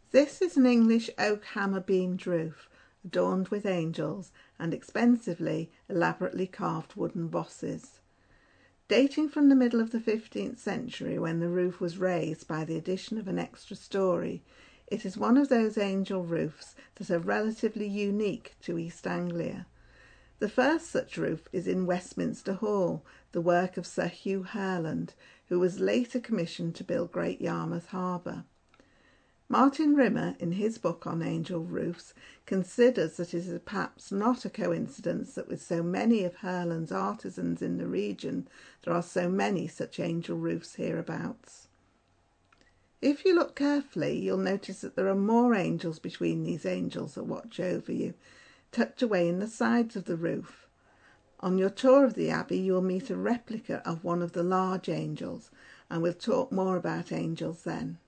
This is an English oak hammer-beamed roof, adorned with angels and expensively, elaborately carved wooden bosses. Dating from the middle of the 15th century, when the roof was raised by the addition of an extra story, it is one of those angel roofs that are relatively unique to East Anglia. The first such roof is in Westminster Hall, the work of Sir Hugh Herland, who was later commissioned to build Great Yarmouth Harbour. Martin Rimmer, in his book on angel roofs, considers that it is perhaps not a coincidence that with so many of Herland's artisans in the region, there are so many such angel roofs hereabouts. If you look carefully, you'll notice that there are more angels between these angels that watch over you, tucked away in the sides of the roof. On your tour of the abbey, you will meet a replica of one of the large angels, and we'll talk more about angels then.